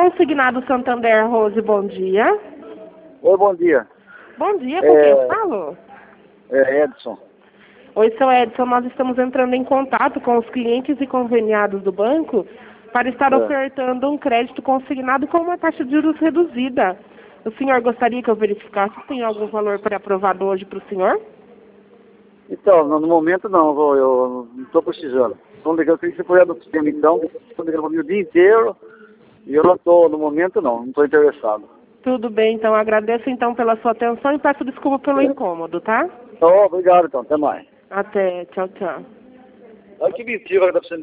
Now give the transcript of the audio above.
Consignado Santander, Rose, bom dia. Oi, bom dia. Bom dia, com quem eu falo? É Edson. Oi, seu Edson, nós estamos entrando em contato com os clientes e conveniados do banco para estar ofertando um crédito consignado com uma taxa de juros reduzida. O senhor gostaria que eu verificasse se tem algum valor pré-aprovado hoje para o senhor? Então, no momento não, eu não estou precisando. Estou ligando, se você puder no sistema então, estou ligando para mim o dia inteiro e eu não estou, no momento não estou interessado. Tudo bem, então agradeço então pela sua atenção e peço desculpa pelo incômodo, tá? Então, obrigado então, até mais. Até, tchau, tchau. Olha que mentira que tá